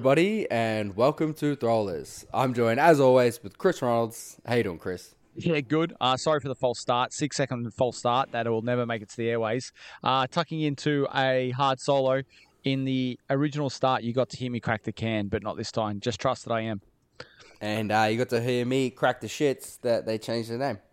everybody, and welcome to Throwlers. I'm joined, as always, with Chris Reynolds. How you doing, Chris? Yeah, good. Sorry for the false start. 6 second false start. That will never make it to the airways. Tucking into a hard solo. In the original start, you got to hear me crack the can, but not this time. Just trust that I am. And you got to hear me crack the shits that they changed the name.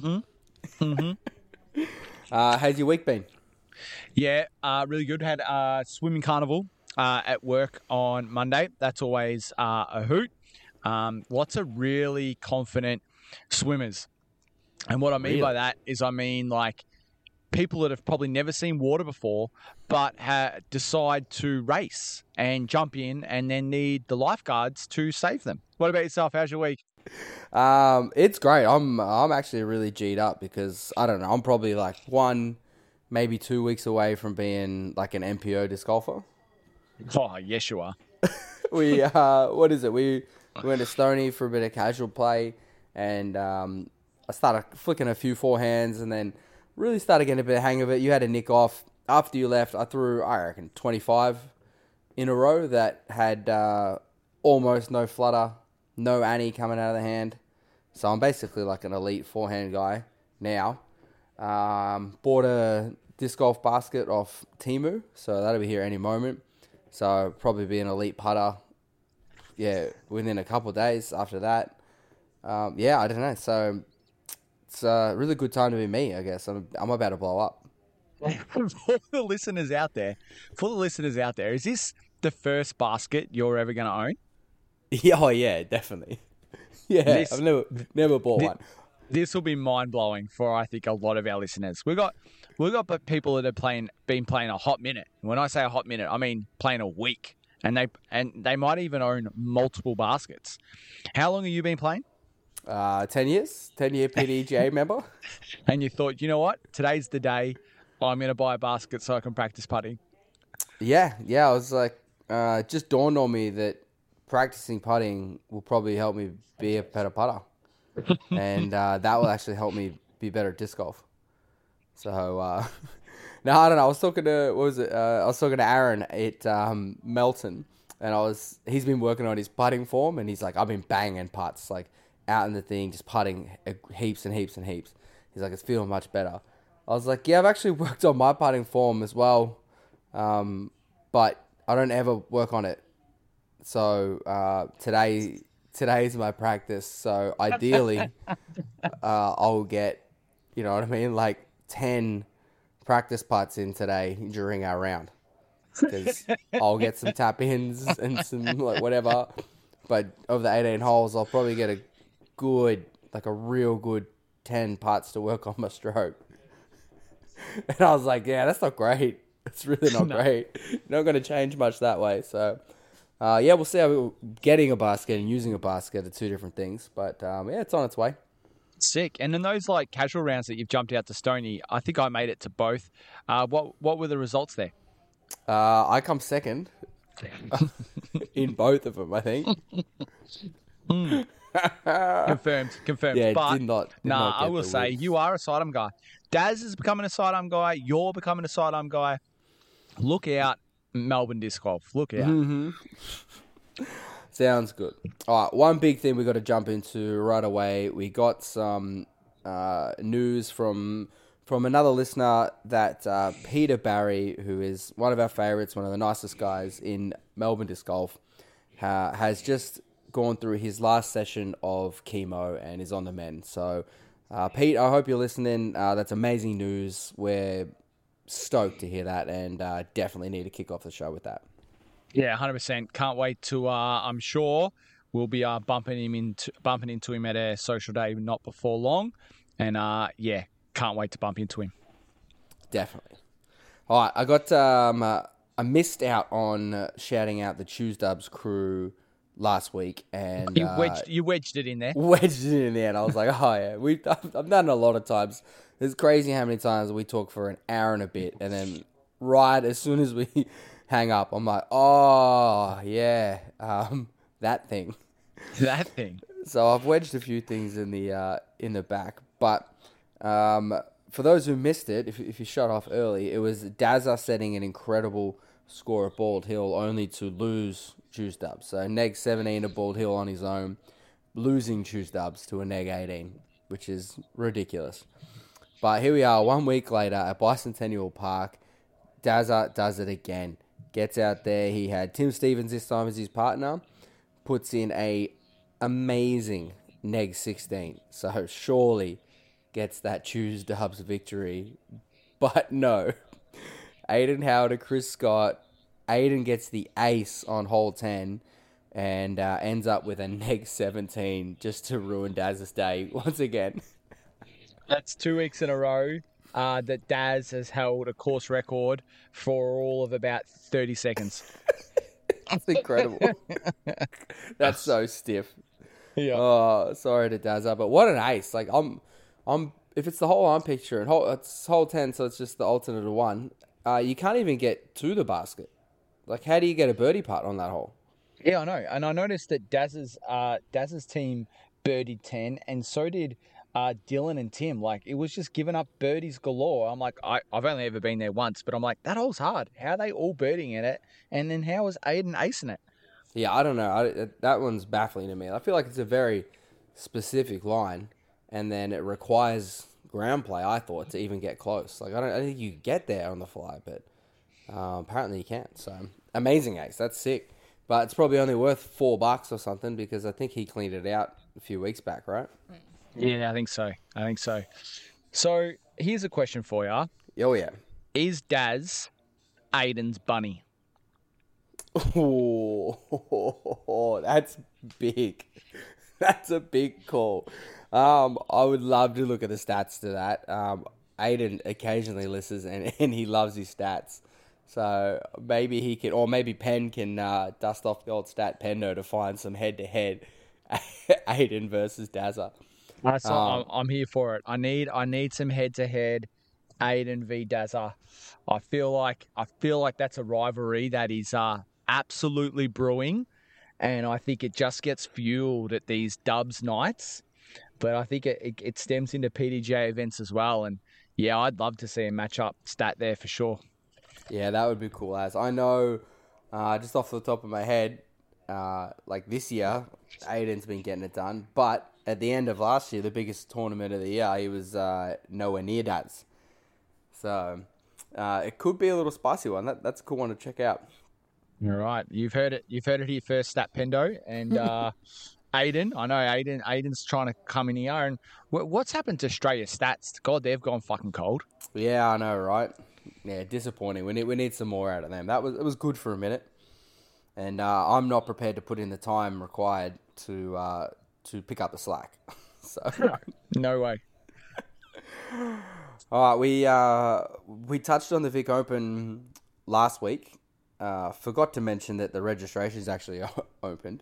How's your week been? Yeah, really good. Had a swimming carnival at work on Monday. That's always a hoot. Lots of really confident swimmers. And what I mean by that is like people that have probably never seen water before but decide to race and jump in and then need the lifeguards to save them. What about yourself? How's your week? It's great. I'm actually really G'd up because, I don't know, I'm probably like 1, maybe 2 weeks away from being like an MPO disc golfer. Oh, yes, you are. We went to Stony for a bit of casual play, and I started flicking a few forehands and then really started getting a bit of hang of it. You had to nick off. After you left, I threw, I reckon, 25 in a row that had almost no flutter, no Annie coming out of the hand. So I'm basically like an elite forehand guy now. Bought a disc golf basket off Temu, so that'll be here any moment. So probably be an elite putter, within a couple of days after that. I don't know. So it's a really good time to be me, I guess. I'm about to blow up. For the listeners out there, is this the first basket you're ever going to own? Yeah, definly. Yeah, I've never bought one. This will be mind blowing for, I think, a lot of our listeners. We've got people that have been playing a hot minute. When I say a hot minute, I mean playing a week, and they might even own multiple baskets. How long have you been playing? 10 years, 10-year PDGA member. And you thought, you know what? Today's the day. I'm going to buy a basket so I can practice putting. Yeah. I was like, it just dawned on me that practicing putting will probably help me be a better putter. And that will actually help me be better at disc golf. So, no, I don't know. I was talking to Aaron at Melton, and he's been working on his putting form, and he's like, I've been banging putts, like out in the thing, just putting heaps and heaps and heaps. He's like, it's feeling much better. I was like, yeah, I've actually worked on my putting form as well, but I don't ever work on it. So today's my practice. So ideally, I'll get, you know what I mean, like 10 practice putts in today during our round, because I'll get some tap ins and some like whatever. But of the 18 holes, I'll probably get a real good 10 putts to work on my stroke. And I was like, yeah, that's not great. It's really not great. Not going to change much that way. So, we'll see how getting a basket and using a basket are two different things. But, it's on its way. Sick. And in those like casual rounds that you've jumped out to Stony, I think I made it to both. What were the results there? I come second in both of them, I think. Confirmed. Yeah, but did not I will say wins. you are a sidearm guy. Daz is becoming a sidearm guy. You're becoming a sidearm guy. Look out, Melbourne Disc Golf. Look out. Mm-hmm. Sounds good. All right, one big thing we got to jump into right away. We got some news from another listener that Peter Barry, who is one of our favourites, one of the nicest guys in Melbourne Disc Golf, has just gone through his last session of chemo and is on the mend. So, Pete, I hope you're listening. That's amazing news. We're stoked to hear that, and definitely need to kick off the show with that. Yeah, 100%. Can't wait to. I'm sure we'll be bumping into him at a social day not before long, and can't wait to bump into him. Definitely. All right, I got. I missed out on shouting out the Tuesdubs crew last week, and you wedged it in there. Wedged it in there, and I was like, oh yeah, I've done it a lot of times. It's crazy how many times we talk for an hour and a bit, and then right as soon as we hang up, I'm like, oh yeah, that thing. That thing. So I've wedged a few things in the back, but for those who missed it, if you shut off early, it was Dazza setting an incredible score at Bald Hill only to lose Choose Dubs. So neg 17 at Bald Hill on his own, losing Choose Dubs to a neg 18, which is ridiculous. But here we are 1 week later at Bicentennial Park. Dazza does it again. Gets out there. He had Tim Stevens this time as his partner. Puts in a amazing neg 16. So surely gets that Choose Dubs victory. But no. Aiden Howard and Chris Scott. Aiden gets the ace on hole 10 and ends up with a neg 17 just to ruin Daz's day once again. That's 2 weeks in a row that Daz has held a course record for all of about 30 seconds. That's incredible. That's so stiff. Yeah. Oh, sorry to Dazza, but what an ace! Like I'm. If it's the hole I'm picturing, it's hole 10, so it's just the alternate of 1. You can't even get to the basket. Like, how do you get a birdie putt on that hole? Yeah, I know. And I noticed that Daz's team birdied 10, and so did Dylan and Tim. Like, it was just giving up birdies galore. I'm like, I've only ever been there once, but I'm like, that hole's hard. How are they all birding in it? And then how was Aiden acing it? Yeah, I don't know. That one's baffling to me. I feel like it's a very specific line, and then it requires ground play, I thought, to even get close. Like, I don't think you get there on the fly, but apparently you can't. So, amazing ace. That's sick. But it's probably only worth $4 or something because I think he cleaned it out a few weeks back, right? Yeah, I think so. So, here's a question for you. Oh, yeah. Is Daz Aiden's bunny? Oh, that's big. That's a big call. I would love to look at the stats to that. Aiden occasionally listens and he loves his stats. So maybe he can, or maybe Penn can dust off the old stat Pendo to find some head-to-head Aiden versus Dazza. I'm here for it. I need some head-to-head Aiden v Dazza. I feel like that's a rivalry that is absolutely brewing, and I think it just gets fueled at these Dubs nights. But I think it stems into PDGA events as well, and yeah, I'd love to see a matchup stat there for sure. Yeah, that would be cool. As I know, just off the top of my head, like this year, Aiden's been getting it done. But at the end of last year, the biggest tournament of the year, he was nowhere near Daz. So it could be a little spicy one. That's a cool one to check out. All right, you've heard it here first, Stat Pendo, and Aiden. I know Aiden's trying to come in here. And what's happened to Australia stats? God, they've gone fucking cold. Yeah, I know, right? Yeah, disappointing. We need some more out of them. It was good for a minute, and I'm not prepared to put in the time required to pick up the slack. So no way. All right, we touched on the Vic Open last week. Forgot to mention that the registration is actually opened.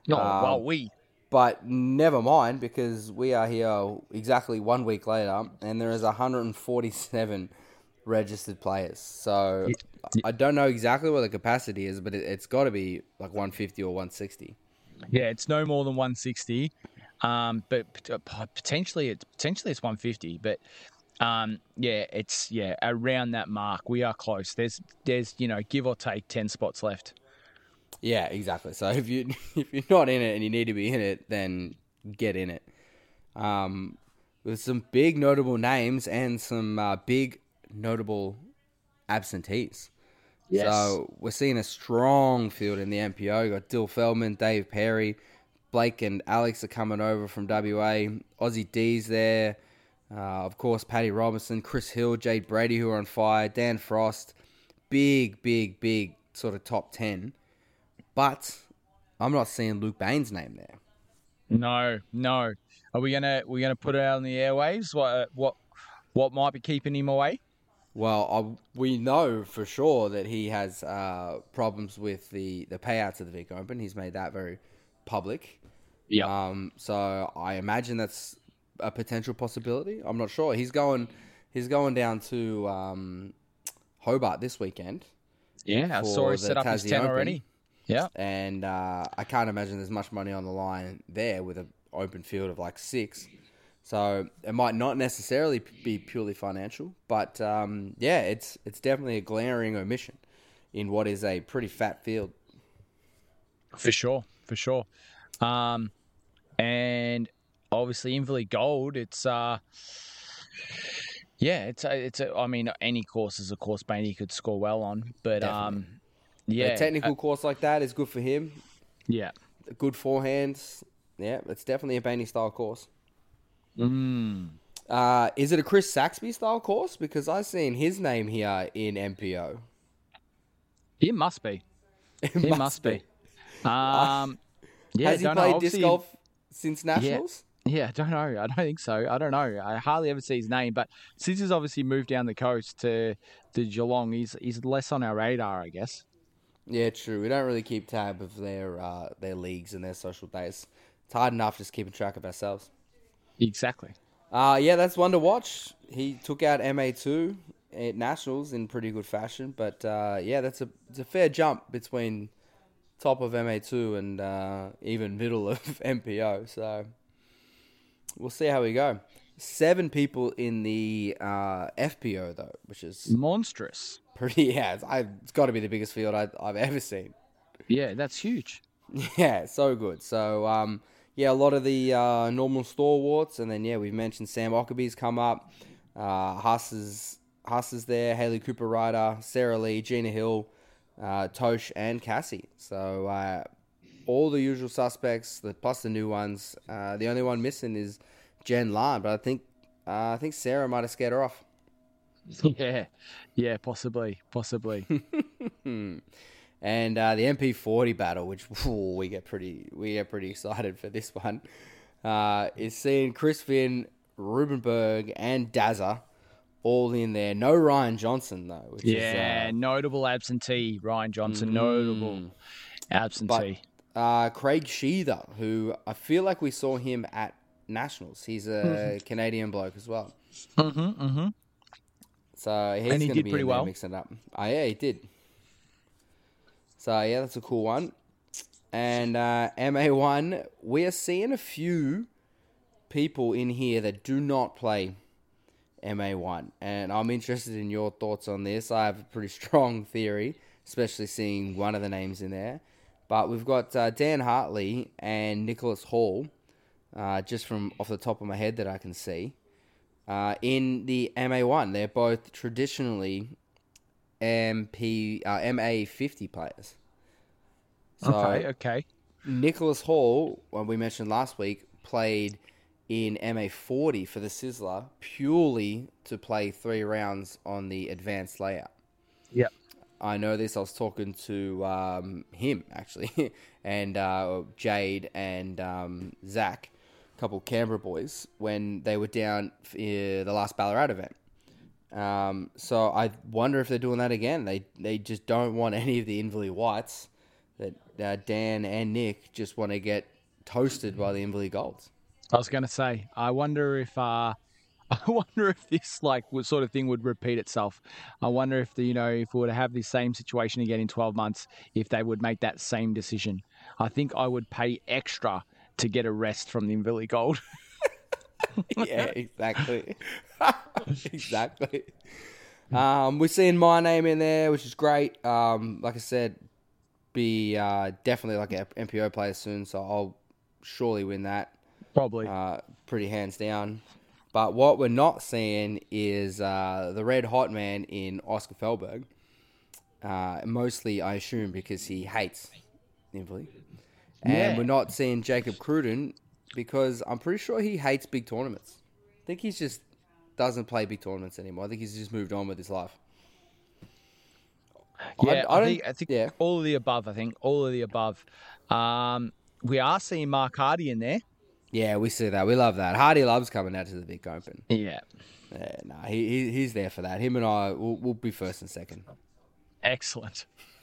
But never mind, because we are here exactly 1 week later, and there is 147 registered players. So I don't know exactly what the capacity is, but it's got to be like 150 or 160. Yeah, it's no more than 160, but potentially it's 150. But it's around that mark. We are close. There's give or take 10 spots left. Yeah, exactly. So if you're not in it and you need to be in it, then get in it. With some big notable names and some big notable absentees. Yes. So we're seeing a strong field in the MPO. You've got Dill Feldman, Dave Perry, Blake and Alex are coming over from WA. Aussie D's there. Of course, Paddy Robinson, Chris Hill, Jade Brady, who are on fire. Dan Frost. Big sort of top 10. But I'm not seeing Luke Bain's name there. No. Are we gonna put it out on the airwaves? What might be keeping him away? Well, we know for sure that he has problems with the payouts of the Vic Open. He's made that very public. Yeah. So I imagine that's a potential possibility. I'm not sure. He's going down to Hobart this weekend. Yeah, I saw he set up his 10 already. Yeah. And I can't imagine there's much money on the line there with an open field of like 6. So it might not necessarily be purely financial, but it's definitely a glaring omission in what is a pretty fat field. For sure. And obviously Inverleigh Gold, it's I mean, any course is a course Bainey could score well on, but Definitely. yeah, A technical course like that is good for him. yeah. Good forehands. Yeah, it's definitely a Bainey style course. Is it a Chris Saxby style course? Because I've seen his name here in MPO. It must be. It must be. Yeah, has he played disc golf since Nationals? Yeah, I don't know. I don't think so. I don't know. I hardly ever see his name, but since he's obviously moved down the coast to Geelong, he's less on our radar, I guess. Yeah, true. We don't really keep tab of their leagues and their social days. It's hard enough just keeping track of ourselves. Exactly. Yeah, that's one to watch. He took out MA2 at Nationals in pretty good fashion, but yeah, it's a fair jump between top of MA2 and even middle of MPO. So we'll see how we go. 7 people in the FPO though, which is monstrous. Pretty, yeah. It's got to be the biggest field I've ever seen. Yeah, that's huge. Yeah, so good. So yeah, a lot of the normal stalwarts, and then yeah, we've mentioned Sam Ockerby's come up. Huss is there. Haley Cooper Ryder, Sarah Lee, Gina Hill, Tosh, and Cassie. So all the usual suspects, plus the new ones. The only one missing is Jen Larn, but I think Sarah might have scared her off. Yeah, possibly. And the MP40 battle, which we get pretty excited for this one, is seeing Chris Finn, Rubenberg, and Dazza all in there. No Ryan Johnson though. Which is, notable absentee. Ryan Johnson, notable absentee. But Craig Sheether, who I feel like we saw him at Nationals. He's a Canadian bloke as well. So he's going to be pretty well mixing it up. Yeah, he did. So yeah, that's a cool one. And MA1, we are seeing a few people in here that do not play MA1, and I'm interested in your thoughts on this. I have a pretty strong theory, especially seeing one of the names in there. But we've got Dan Hartley and Nicholas Hall, just from off the top of my head that I can see. In the MA1, they're both traditionally MA50 players. So okay. Nicholas Hall, when we mentioned last week, played in MA40 for the Sizzler purely to play 3 rounds on the advanced layout. Yep. I know this. I was talking to him, actually, and Jade and Zach, a couple of Canberra boys, when they were down for the last Ballarat event. So I wonder if they're doing that again. They just don't want any of the Inverleigh Whites. That Dan and Nick just want to get toasted by the Inverleigh Golds. I was going to say, I wonder if this sort of thing would repeat itself. I wonder if if we were to have the same situation again in 12 months, if they would make that same decision. I think I would pay extra to get a rest from the Inverleigh Gold. Yeah, exactly. Exactly. We're seeing my name in there, which is great. Like I said, be definitely like an MPO player soon, so I'll surely win that. Probably. Pretty hands down. But what we're not seeing is the red hot man in Oscar Felberg. Mostly, I assume, because he hates Inverleigh. And we're not seeing Jacob Cruden because I'm pretty sure he hates big tournaments. I think he just doesn't play big tournaments anymore. I think he's just moved on with his life. Yeah, I think all of the above. I think all of the above. We are seeing Mark Hardy in there. Yeah, we see that. We love that. Hardy loves coming out to the big open. Yeah. He's there for that. Him and I will be first and second. Excellent.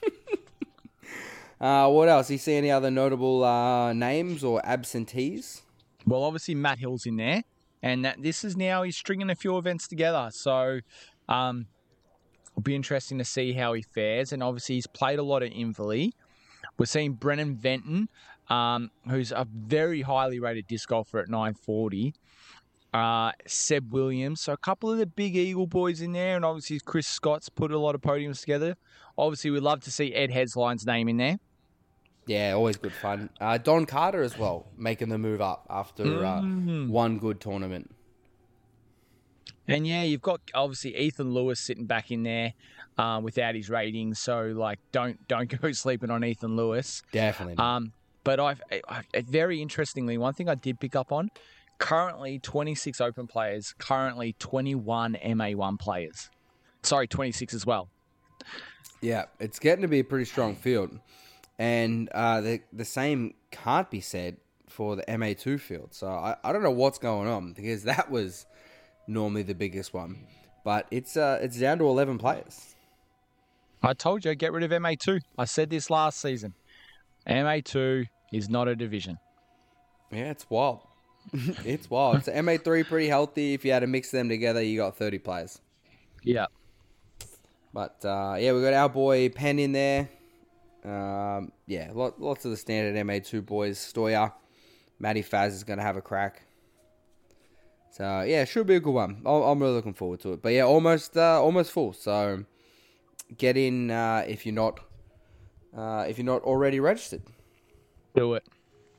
What else? You see any other notable names or absentees? Well, obviously Matt Hill's in there, and he's stringing a few events together. So, it'll be interesting to see how he fares. And obviously he's played a lot at Inverleigh. We're seeing Brennan Venton, who's a very highly rated disc golfer at 940. Seb Williams. So a couple of the big Eagle boys in there, and obviously Chris Scott's put a lot of podiums together. Obviously, we'd love to see Ed Headline's name in there. Yeah, always good fun. Don Carter as well, making the move up after one good tournament. And yeah, you've got obviously Ethan Lewis sitting back in there without his ratings. So like, don't go sleeping on Ethan Lewis. Definitely not. But I very interestingly, one thing I did pick up on, currently 26 Open players, currently 21 MA1 players. Sorry, 26 as well. Yeah, it's getting to be a pretty strong field. And the same can't be said for the MA2 field. So I don't know what's going on, because that was normally the biggest one. But it's down to 11 players. I told you, get rid of MA2. I said this last season. MA2 is not a division. Yeah, it's wild. It's wild. So MA3 pretty healthy. If you had to mix them together, you got 30 players. Yeah. But yeah, we got our boy Penn in there. Yeah, lots of the standard MA2 boys. Stoya, Matty Faz is going to have a crack. So yeah, should be a good one. I'm really looking forward to it. But yeah, almost full. So get in if you're not already registered. Do it.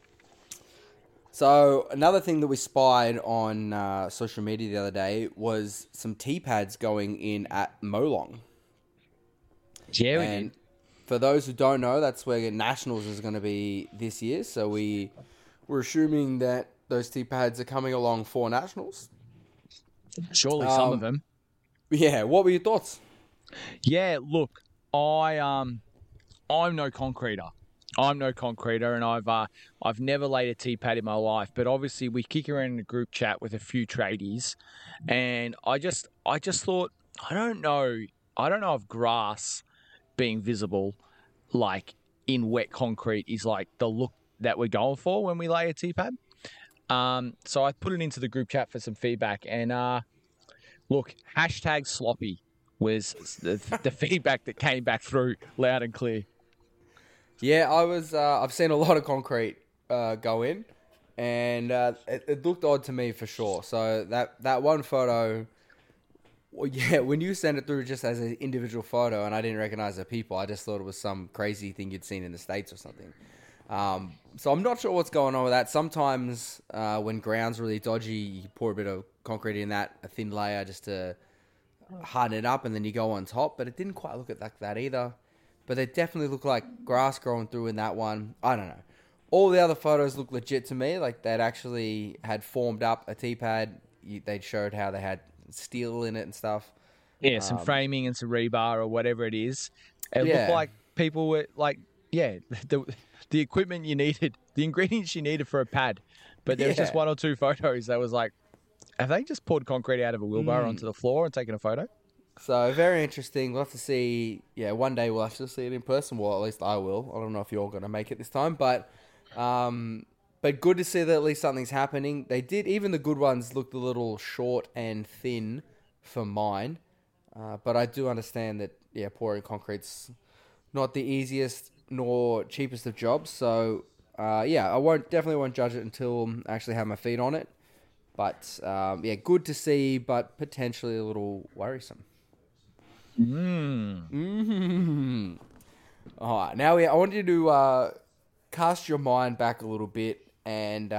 So another thing that we spied on social media the other day was some tee pads going in at Molong. Yeah, and for those who don't know, that's where Nationals is going to be this year. So we're assuming that those tee pads are coming along for Nationals. Surely some of them. Yeah, what were your thoughts? Yeah, look, I'm no concreter. And I've never laid a tee pad in my life. But obviously, we kick around in a group chat with a few tradies, and I just thought, I don't know if grass being visible, like in wet concrete, is like the look that we're going for when we lay a tee pad. So I put it into the group chat for some feedback, and look, #sloppy was the feedback that came back through loud and clear. Yeah, I've seen a lot of concrete go in, and it looked odd to me for sure. So that one photo, well, yeah, when you sent it through just as an individual photo, and I didn't recognize the people, I just thought it was some crazy thing you'd seen in the States or something. So I'm not sure what's going on with that. Sometimes when ground's really dodgy, you pour a bit of concrete in that, a thin layer, just to harden it up, and then you go on top. But it didn't quite look like that either. But they definitely look like grass growing through in that one. I don't know. All the other photos look legit to me. Like they'd actually had formed up a tee pad. They'd showed how they had steel in it and stuff. Yeah, some framing and some rebar or whatever it is. It looked like people were like, yeah, the equipment you needed, the ingredients you needed for a pad. But there was just one or two photos that was like, have they just poured concrete out of a wheelbarrow onto the floor and taken a photo? So very interesting. We'll have to see. Yeah, one day we'll actually see it in person. Well, at least I will. I don't know if you're going to make it this time, but good to see that at least something's happening. They did. Even the good ones looked a little short and thin for mine, but I do understand that. Yeah, pouring concrete's not the easiest nor cheapest of jobs. So yeah, I definitely won't judge it until I actually have my feet on it. But yeah, good to see, but potentially a little worrisome. All right, now I want you to cast your mind back a little bit, and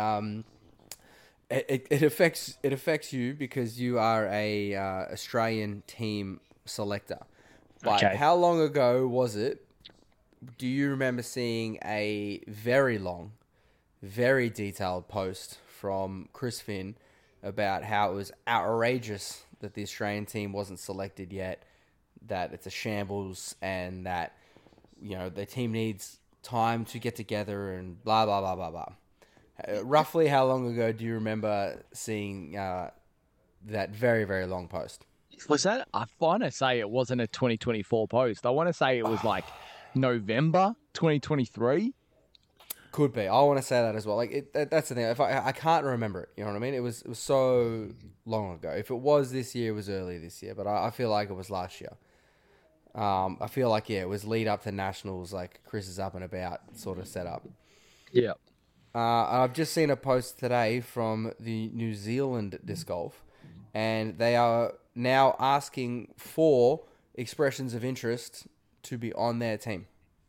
it affects you because you are a Australian team selector. But how long ago was it? Do you remember seeing a very long, very detailed post from Chris Finn about how it was outrageous that the Australian team wasn't selected yet, that it's a shambles, and that, you know, the team needs time to get together and blah, blah, blah, blah, blah. Roughly how long ago do you remember seeing that very, very long post? Was that, I want to say it wasn't a 2024 post. I want to say it was like November 2023. Could be. I want to say that as well. Like that's the thing. If I can't remember it, you know what I mean? It was so long ago. If it was this year, it was early this year. But I feel like it was last year. I feel like it was lead up to Nationals. Like Chris is up and about sort of setup. Yeah. I've just seen a post today from the New Zealand Disc Golf, and they are now asking for expressions of interest to be on their team.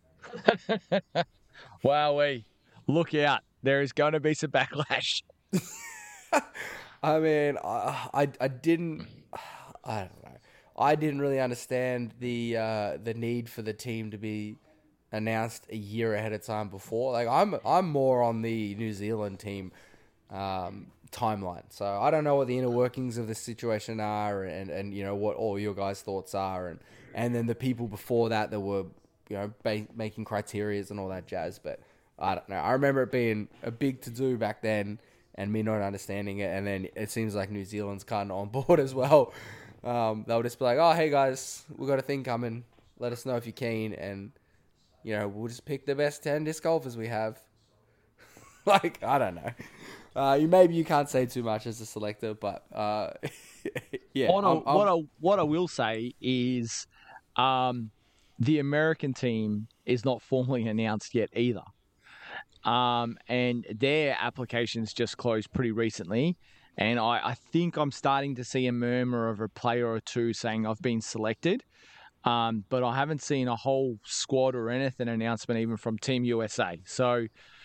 Wowee. Look out. There is going to be some backlash. I mean, I didn't, I don't know. I didn't really understand the need for the team to be announced a year ahead of time before. Like I'm more on the New Zealand team timeline. So I don't know what the inner workings of the situation are, and you know what all your guys' thoughts are, and then the people before that were making criterias and all that jazz. But I don't know. I remember it being a big to do back then, and me not understanding it, and then it seems like New Zealand's kind of on board as well. They'll just be like, "Oh, hey guys, we got a thing coming. Let us know if you're keen," and we'll just pick the best 10 disc golfers we have. Like, I don't know. Maybe you can't say too much as a selector, but yeah. What I will say is, the American team is not formally announced yet either. And their applications just closed pretty recently. And I think I'm starting to see a murmur of a player or two saying I've been selected. But I haven't seen a whole squad or anything announcement even from Team USA. So,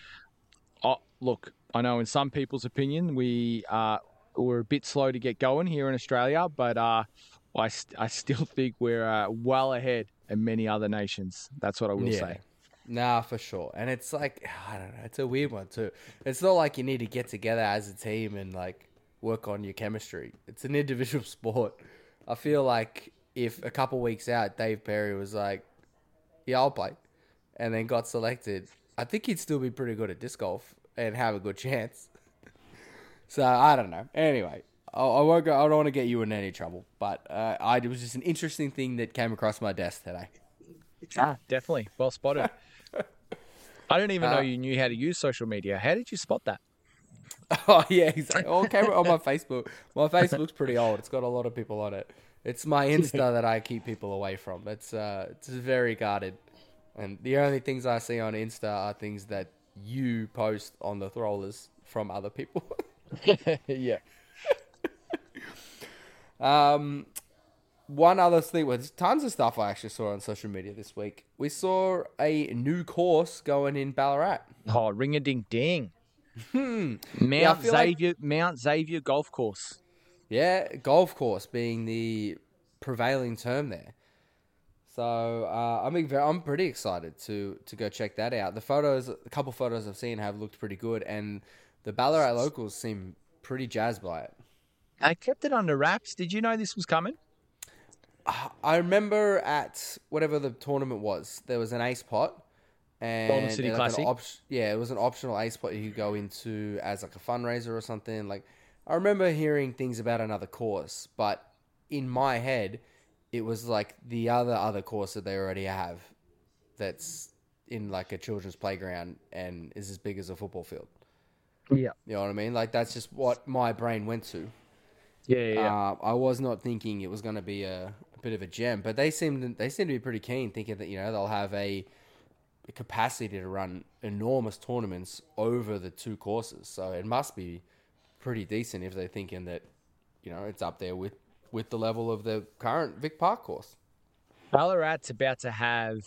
look, I know in some people's opinion we're a bit slow to get going here in Australia, but I still think we're well ahead of many other nations. That's what I will say. Nah, for sure. And it's like, I don't know, it's a weird one too. It's not like you need to get together as a team and like work on your chemistry. It's an individual sport. I feel like if a couple weeks out Dave Perry was like, yeah, I'll play, and then got selected, I think he'd still be pretty good at disc golf and have a good chance. So I don't know. Anyway, I won't go. I don't want to get you in any trouble, but it was just an interesting thing that came across my desk today. Definitely. Well spotted. I didn't even know you knew how to use social media. How did you spot that? Oh, yeah, exactly. All came on my Facebook. My Facebook's pretty old. It's got a lot of people on it. It's my Insta that I keep people away from. It's very guarded. And the only things I see on Insta are things that you post on the Throwlers from other people. Yeah. One other thing, there's tons of stuff I actually saw on social media this week. We saw a new course going in Ballarat. Oh, ring-a-ding-ding. Mount Xavier Golf Course. Yeah, golf course being the prevailing term there. So I'm pretty excited to go check that out. A couple photos I've seen have looked pretty good, and the Ballarat locals seem pretty jazzed by it. I kept it under wraps. Did you know this was coming? I remember at whatever the tournament was, there was an ace pot. And Golden City Classic. It was an optional ace pot you could go into as like a fundraiser or something. Like, I remember hearing things about another course, but in my head, it was like the other course that they already have that's in like a children's playground and is as big as a football field. Yeah. You know what I mean? Like, that's just what my brain went to. Yeah. I was not thinking it was going to be a bit of a gem, but they seem to be pretty keen, thinking that they'll have a capacity to run enormous tournaments over the two courses. So it must be pretty decent if they're thinking that it's up there with the level of the current Vic Park course. Ballarat's about to have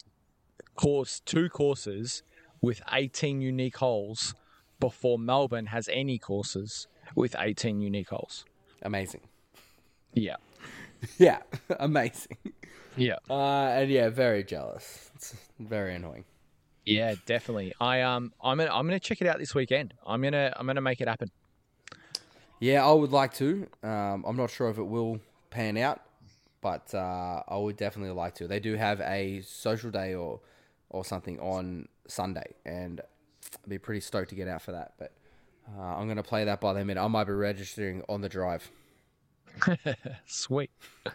two courses with 18 unique holes before Melbourne has any courses with 18 unique holes. Amazing. Yeah. Yeah, amazing. Yeah. And yeah, very jealous. It's very annoying. Yeah, definitely. I'm gonna check it out this weekend. I'm gonna make it happen. Yeah, I would like to. I'm not sure if it will pan out, but I would definitely like to. They do have a social day or something on Sunday, and I'd be pretty stoked to get out for that. But I'm going to play that by the minute. I might be registering on the drive. Sweet.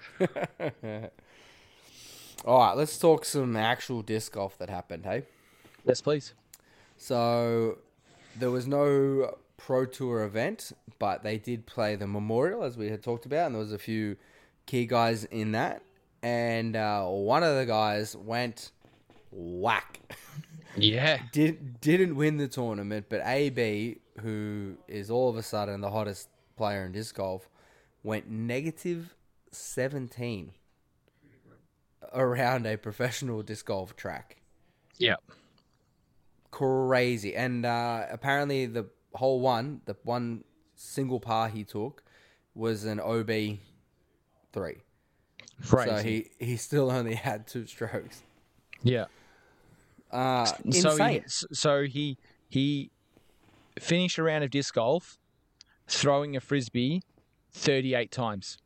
All right, let's talk some actual disc golf that happened, hey? Yes, please. So there was no Pro Tour event, but they did play the Memorial, as we had talked about, and there was a few key guys in that. And one of the guys went whack. Yeah. Didn't win the tournament, but AB, who is all of a sudden the hottest player in disc golf, went negative 17 around a professional disc golf track. Yeah. Crazy. And apparently the one single par he took was an OB 3. Crazy. So he still only had 2 strokes. Yeah. Insane. So he finished a round of disc golf throwing a frisbee 38 times.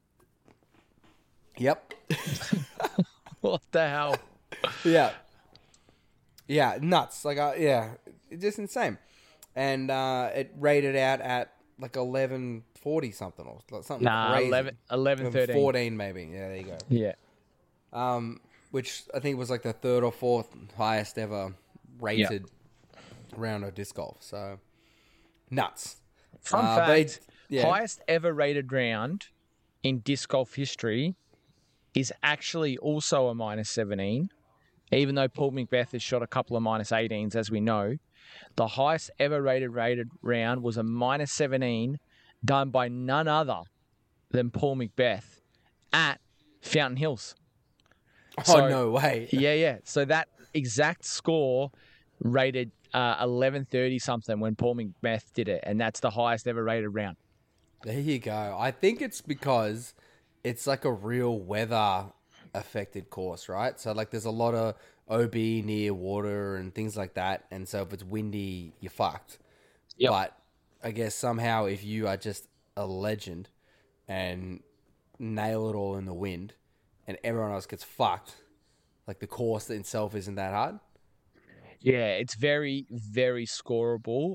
Yep. What the hell? Yeah. Yeah, nuts. Like, just insane. And it rated out at like 1140 something or something crazy. 11 13. 14 maybe. Yeah, there you go. Yeah. Which I think was like the 3rd or 4th highest ever rated round of disc golf. So, nuts. Fun fact, highest ever rated round in disc golf history is actually also a minus 17, even though Paul McBeth has shot a couple of minus 18s, as we know. The highest ever rated round was a minus 17 done by none other than Paul McBeth at Fountain Hills. Oh, no way. Yeah. So that exact score rated 1130 something when Paul McBeth did it, and that's the highest ever rated round. There you go. I think it's because it's like a real weather affected course, right? So like there's a lot of OB near water and things like that, and so if it's windy, you're fucked. Yep. But I guess somehow if you are just a legend and nail it all in the wind and everyone else gets fucked, like the course itself isn't that hard. Yeah, it's very, very scoreable.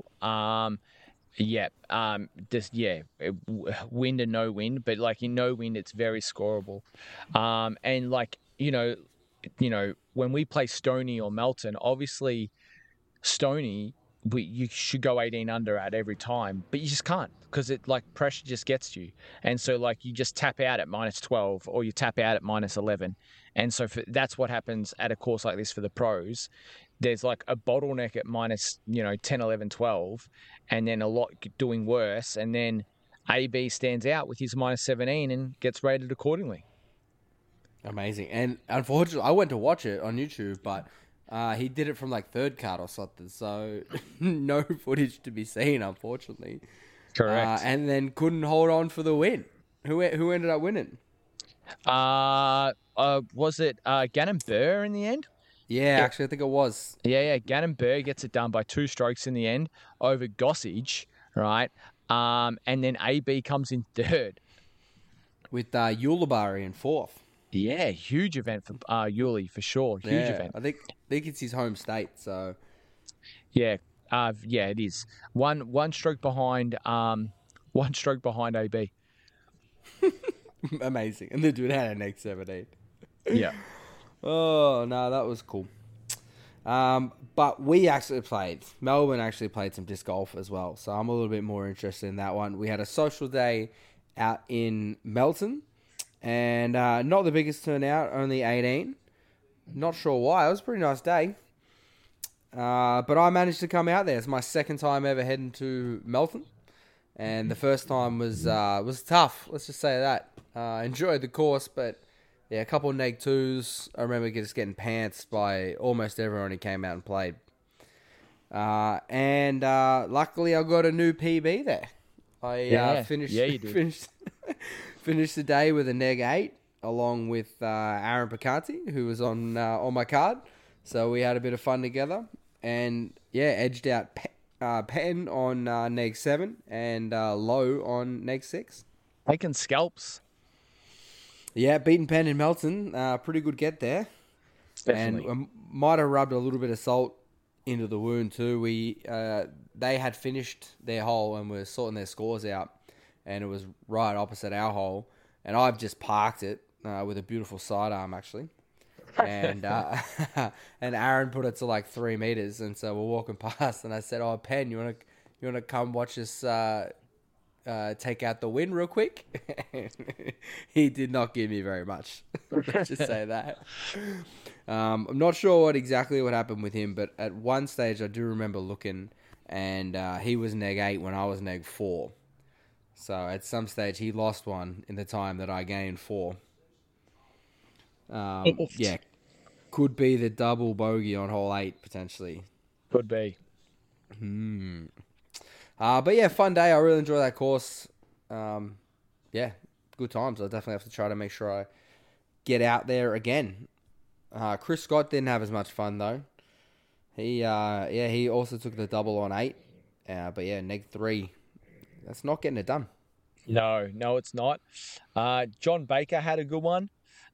Wind and no wind, but like in no wind, it's very scoreable. And like, you know, when we play Stony or Melton, obviously Stony, you should go 18 under at every time, but you just can't because it like pressure just gets to you. And so like you just tap out at minus 12 or you tap out at minus 11. And so that's what happens at a course like this for the pros. There's like a bottleneck at minus, 10, 11, 12, and then a lot doing worse. And then AB stands out with his minus 17 and gets rated accordingly. Amazing. And unfortunately, I went to watch it on YouTube, but he did it from like third card or something. So no footage to be seen, unfortunately. Correct. And then couldn't hold on for the win. Who ended up winning? Was it Gannon Burr in the end? Yeah, actually, I think it was. Yeah. Gannon Burr gets it done by 2 strokes in the end over Gossage, right? And then AB comes in third. With Ulibarri in fourth. Yeah, huge event for Yuli, for sure. Huge event. I think it's his home state, so... Yeah, it is. One stroke behind AB. Amazing. And the dude had an X17. Yeah. Oh, no, that was cool. But Melbourne actually played some disc golf as well, so I'm a little bit more interested in that one. We had a social day out in Melton, and not the biggest turnout, only 18. Not sure why. It was a pretty nice day. But I managed to come out there. It's my second time ever heading to Melton, and the first time was tough. Let's just say that. Enjoyed the course, but yeah, a couple of neg 2s. I remember just getting pantsed by almost everyone who came out and played. And luckily, I got a new PB there. I finished the day with a neg 8, along with Aaron Picanti, who was on my card. So we had a bit of fun together, and edged out Penn on neg 7 and Low on neg 6. Taking scalps. Yeah, beating Penn in Melton. Pretty good get there. Definitely. And might have rubbed a little bit of salt into the wound too. They had finished their hole and were sorting their scores out, and it was right opposite our hole. And I've just parked it with a beautiful sidearm, actually. And and Aaron put it to like 3 meters, and so we're walking past, and I said, "Oh, Penn, you wanna come watch us take out the win real quick?" He did not give me very much. Let's just say that. I'm not sure exactly what happened with him, but at one stage I do remember looking, and he was neg 8 when I was neg 4. So at some stage he lost one in the time that I gained 4. Yeah, could be the double bogey on hole 8 potentially. Could be. But yeah, fun day. I really enjoy that course. Yeah, good times. I'll definitely have to try to make sure I get out there again. Chris Scott didn't have as much fun though. He also took the double on 8. But yeah, neg 3. That's not getting it done. No, it's not. John Baker had a good one.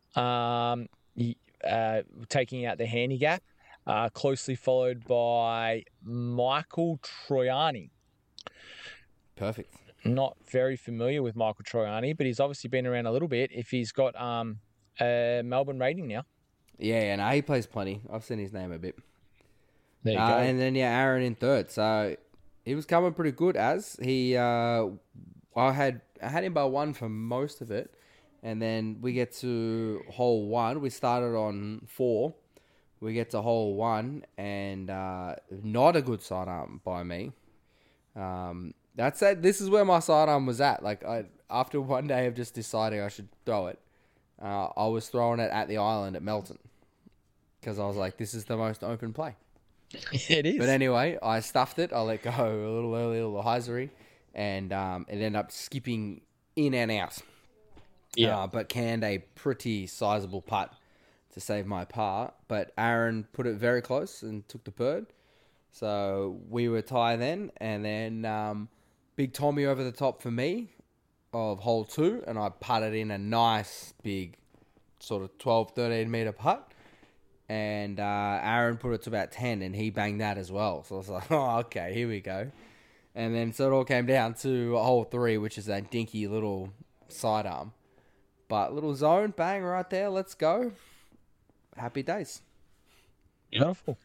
Taking out the handicap, closely followed by Michael Troiani. Perfect. Not very familiar with Michael Troiani, but he's obviously been around a little bit if he's got a Melbourne rating now. Yeah, no, he plays plenty. I've seen his name a bit. There you go. And then, Aaron in third. So he was coming pretty good as he... I had him by 1 for most of it. And then we get to hole 1. We started on 4. We get to hole 1, and not a good sidearm by me. That's it. This is where my sidearm was at. Like after one day of just deciding I should throw it, I was throwing it at the island at Melton because I was like, this is the most open play. It is. But anyway, I stuffed it. I let go a little early, a little hyzery, and it ended up skipping in and out. Yeah. But canned a pretty sizable putt to save my par. But Aaron put it very close and took the bird. So we were tied then. And then Big Tommy over the top for me of hole 2. And I putted in a nice big sort of 12, 13 meter putt. And Aaron put it to about 10 and he banged that as well. So I was like, oh, okay, here we go. And then so it all came down to hole 3, which is that dinky little sidearm. But little zone, bang, right there. Let's go. Happy days. Beautiful.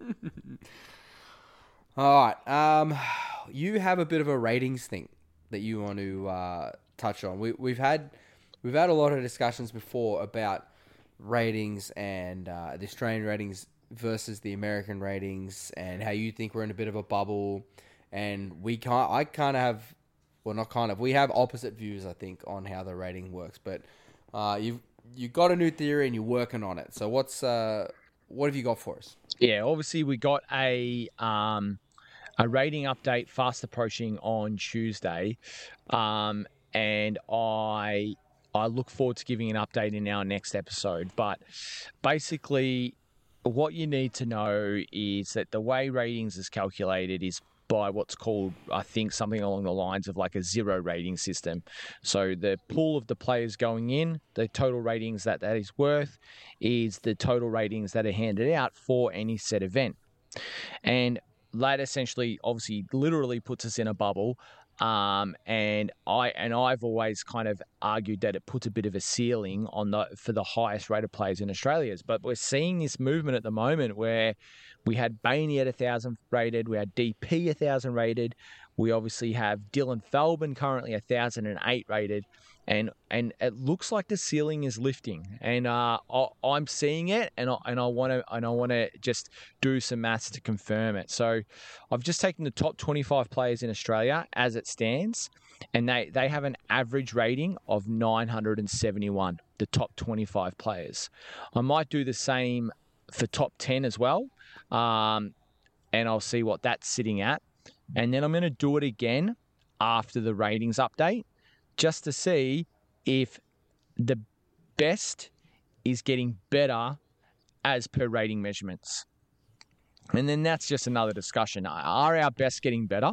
All right. You have a bit of a ratings thing that you want to touch on. We've had a lot of discussions before about ratings and the Australian ratings versus the American ratings, and how you think we're in a bit of a bubble. And we have opposite views, I think, on how the rating works. But you've got a new theory and you're working on it. So what have you got for us? Yeah, obviously we got a rating update fast approaching on Tuesday, and I look forward to giving an update in our next episode. But basically, what you need to know is that the way ratings is calculated is by what's called, I think, something along the lines of like a 0 rating system. So the pool of the players going in, the total ratings that is worth, is the total ratings that are handed out for any set event. And that essentially, obviously, literally puts us in a bubble. And I've always kind of argued that it puts a bit of a ceiling for the highest rated players in Australia. But we're seeing this movement at the moment where we had Bainey at 1,000 rated, we had DP 1,000 rated, we obviously have Dylan Felben currently 1,008 rated, and it looks like the ceiling is lifting, and I'm seeing it, and I want to just do some maths to confirm it. So I've just taken the top 25 players in Australia as it stands, and they have an average rating of 971. The top 25 players. I might do the same for top 10 as well, and I'll see what that's sitting at, and then I'm going to do it again after the ratings update, just to see if the best is getting better as per rating measurements. And then that's just another discussion. Are our best getting better?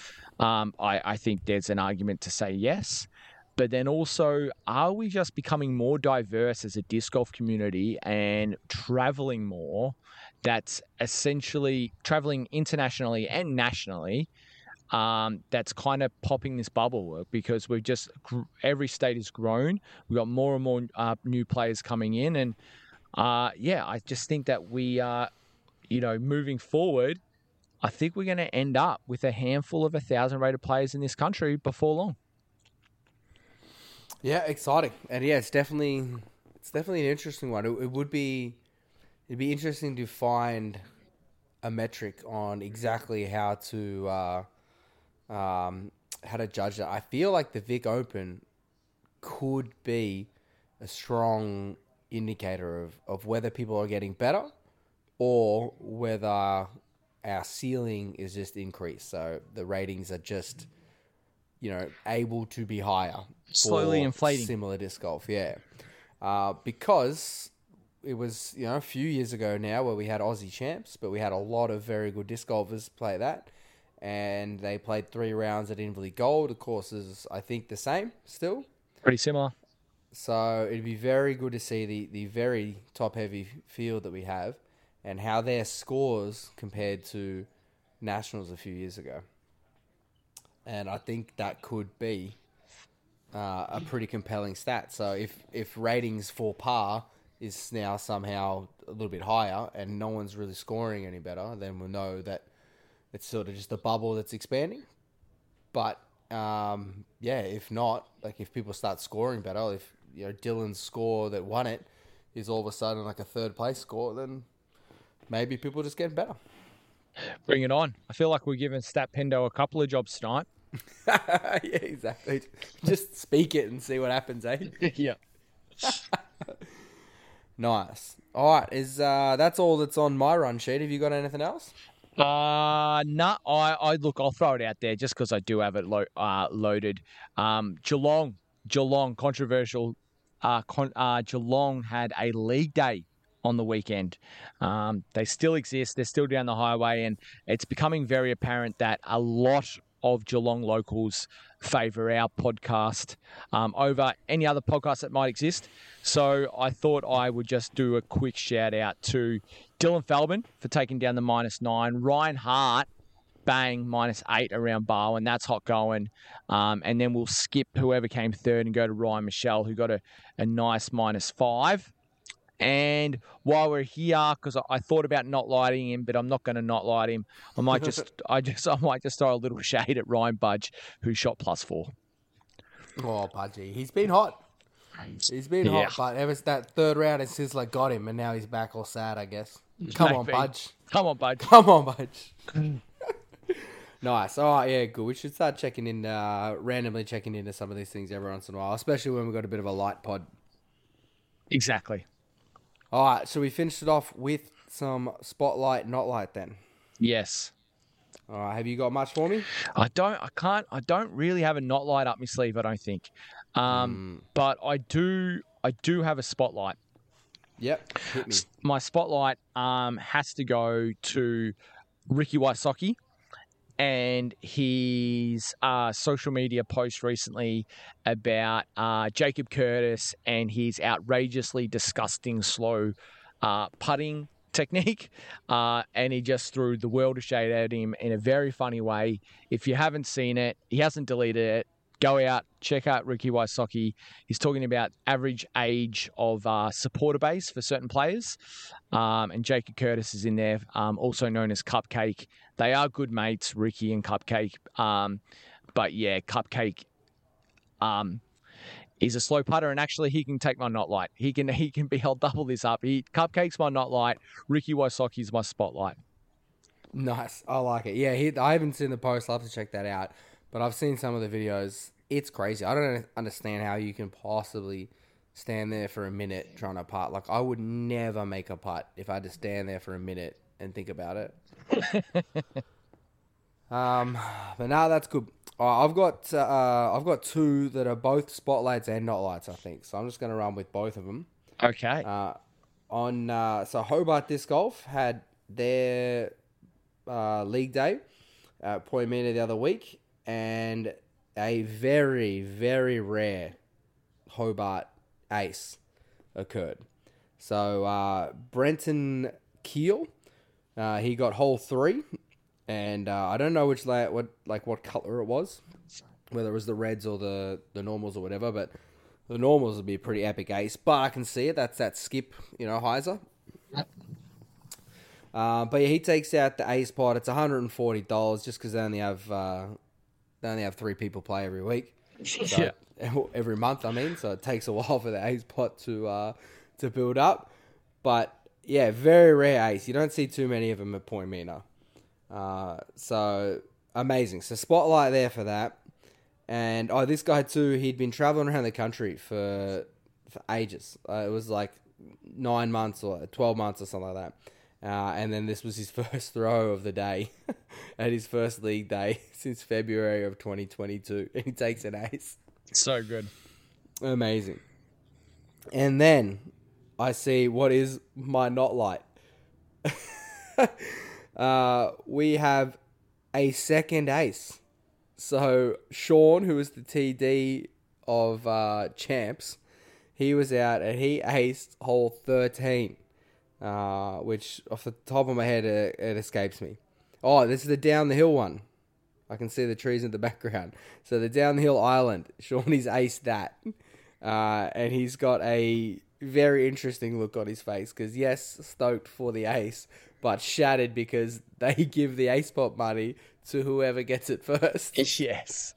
I think there's an argument to say yes. But then also, are we just becoming more diverse as a disc golf community and traveling more? That's essentially traveling internationally and nationally. That's kind of popping this bubble, because every state has grown. We've got more and more new players coming in. And I just think that we are, moving forward, I think we're going to end up with a handful of 1,000 rated players in this country before long. Yeah, exciting. And yeah, it's definitely an interesting one. It would be it'd be interesting to find a metric on exactly how to judge that. I feel like the Vic Open could be a strong indicator of whether people are getting better or whether our ceiling is just increased. So the ratings are just, able to be higher. Slowly inflating. Similar disc golf, yeah. Because it was, a few years ago now where we had Aussie champs, but we had a lot of very good disc golfers play that. And they played 3 rounds at Inverleigh Gold. The course is, I think, the same still. Pretty similar. So it'd be very good to see the very top-heavy field that we have and how their scores compared to Nationals a few years ago. And I think that could be a pretty compelling stat. So if ratings for par is now somehow a little bit higher and no one's really scoring any better, then we'll know that it's sort of just a bubble that's expanding. But, if not, like if people start scoring better, if Dylan's score that won it is all of a sudden like a third place score, then maybe people are just getting better. Bring it on. I feel like we're giving Stat Pendo a couple of jobs tonight. Yeah, exactly. Just speak it and see what happens, eh? Yeah. Nice. All right, that's all that's on my run sheet. Have you got anything else? No. I look. I'll throw it out there just because I do have it loaded. Geelong, controversial. Geelong had a league day on the weekend. They still exist. They're still down the highway, and it's becoming very apparent that a lot of Geelong locals favour our podcast over any other podcast that might exist. So I thought I would just do a quick shout out to Dylan Feldman for taking down the -9. Ryan Hart, bang, -8 around Barwon. That's hot going. And then we'll skip whoever came third and go to Ryan Michelle, who got a nice -5. And while we're here, because I thought about not lighting him, but I'm not going to not light him. I might just throw a little shade at Ryan Budge, who shot +4. Oh, Budgie, he's been hot. He's been hot, but ever since that third round, it's just like got him, and now he's back all sad, I guess. Come on, Budge. Come on, Budge. Come on, Budge. Nice. All right, yeah, good. We should start checking in, randomly checking into some of these things every once in a while, especially when we've got a bit of a light pod. Exactly. All right, so we finished it off with some spotlight, not light then. Yes. All right, have you got much for me? I don't really have a not light up my sleeve, I don't think. But I do have a spotlight. Yep, hit me. My spotlight has to go to Ricky Wysocki and his social media post recently about Jacob Curtis and his outrageously disgusting slow putting technique, and he just threw the world of shade at him in a very funny way. If you haven't seen it, he hasn't deleted it. Go out, check out Ricky Wysocki. He's talking about average age of supporter base for certain players. And Jacob Curtis is in there, also known as Cupcake. They are good mates, Ricky and Cupcake. But yeah, Cupcake is a slow putter, and actually he can take my not light. He can be, I'll double this up. Cupcake's my not light. Ricky Wysocki's my spotlight. Nice. I like it. Yeah, I haven't seen the post. I'll have to check that out. But I've seen some of the videos. It's crazy. I don't understand how you can possibly stand there for a minute trying to putt. Like, I would never make a putt if I had to stand there for a minute and think about it. But no, that's good. I've got two that are both spotlights and not lights, I think. So I'm just going to run with both of them. Okay. So Hobart Disc Golf had their league day at Point Mena the other week, and a very, very rare Hobart ace occurred. So Brenton Keel, he got hole 3, and I don't know what color it was, whether it was the reds or the normals or whatever, but the normals would be a pretty epic ace. But I can see it. That's that skip, hyzer. But yeah, he takes out the ace pot. It's $140 just because they only have 3 people play every week. So, every month, I mean. So it takes a while for the ace pot to build up. But Yeah, very rare ace. You don't see too many of them at Point Mina. So amazing. So spotlight there for that. And this guy too, he'd been traveling around the country for ages. It was like 9 months or 12 months or something like that. And then this was his first throw of the day at his first league day since February of 2022. And he takes an ace. So good. Amazing. And then I see what is my not light. We have a second ace. So Sean, who was the TD of champs, he was out and he aced hole 13, which off the top of my head it escapes me. Oh, this is the down the hill one. I can see the trees in the background. So the down the hill island, Shawnee's aced that, and he's got a very interesting look on his face because yes, stoked for the ace, but shattered because they give the ace pot money to whoever gets it first. Yes.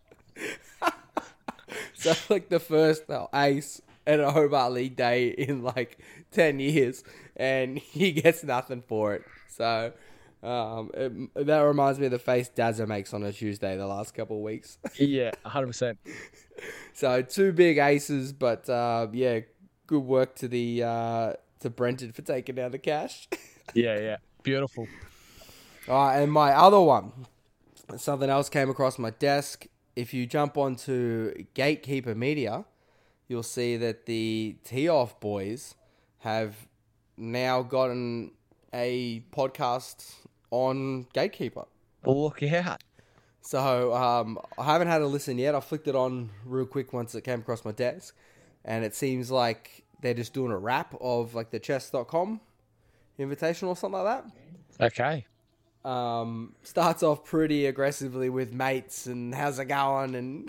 So like the first ace at a Hobart League day in like 10 years, and he gets nothing for it. So that reminds me of the face Dazza makes on a Tuesday the last couple of weeks. Yeah, 100%. So 2 big aces, but yeah, good work to the to Brenton for taking down the cash. Yeah. Beautiful. And my other one, something else came across my desk. If you jump onto Gatekeeper Media, you'll see that the Tee-Off boys have now gotten a podcast on Gatekeeper. Look out. So I haven't had a listen yet. I flicked it on real quick once it came across my desk. And it seems like they're just doing a wrap of like the chess.com invitation or something like that. Okay. Starts off pretty aggressively with mates and how's it going and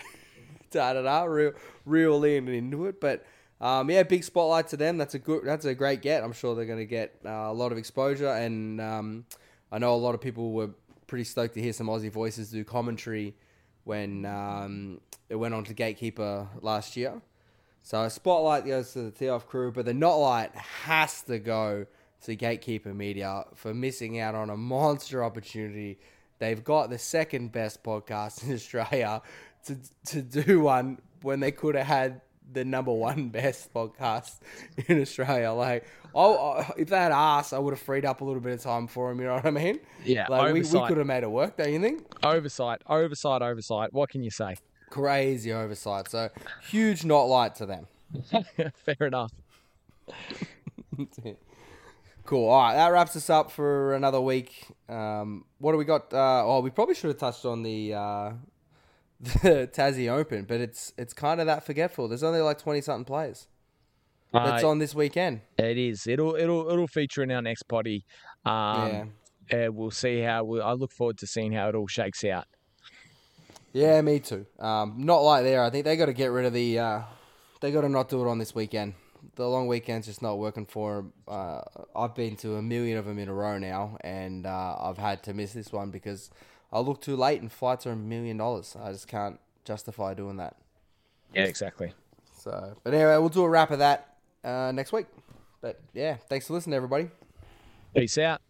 real leaning into it. But yeah, big spotlight to them. That's a great get. I'm sure they're going to get a lot of exposure, and I know a lot of people were pretty stoked to hear some Aussie voices do commentary when it went on to Gatekeeper last year. So a spotlight goes to the Tee-Off crew, but the not light has to go to Gatekeeper Media for missing out on a monster opportunity. They've got the second best podcast in Australia to do one when they could have had the number one best podcast in Australia. Like, if they had asked, I would have freed up a little bit of time for them. You know what I mean? Yeah. Like we could have made it work. Don't you think? Oversight. What can you say? Crazy oversight. So huge not light to them. Fair enough. Cool. All right, that wraps us up for another week. What do we got? We probably should have touched on the Tassie Open, but it's kind of that forgetful. There's only like 20-something players. That's on this weekend. It is. It'll feature in our next potty. We'll see how. I look forward to seeing how it all shakes out. Yeah, me too. Not like there. I think they got to get rid of the. They got to not do it on this weekend. The long weekend's just not working for them. I've been to a million of them in a row now, and I've had to miss this one because I look too late and flights are $1 million. I just can't justify doing that. Yeah, exactly. So, but anyway, we'll do a wrap of that next week. But yeah, thanks for listening, everybody. Peace out.